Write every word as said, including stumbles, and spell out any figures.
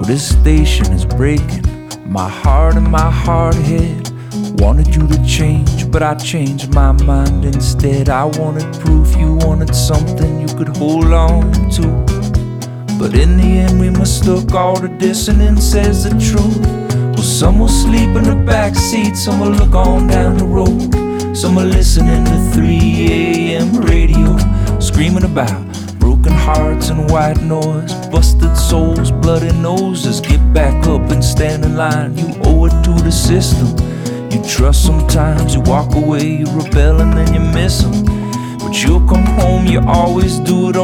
this station is breaking my heart and my hard head. Wanted you to change, but I changed my mind instead. I wanted proof, you wanted something you could hold on to. But in the end we mistook all the dissonance as the truth. Well, some will sleep in the backseat, some will look on down the road. Some are listening to three A M radio, screaming about broken hearts and white noise, busted souls, bloody noses. Get back up and stand in line, you owe it to the system. You trust sometimes, you walk away, you rebel and then you miss them. But you'll come home, you always do it on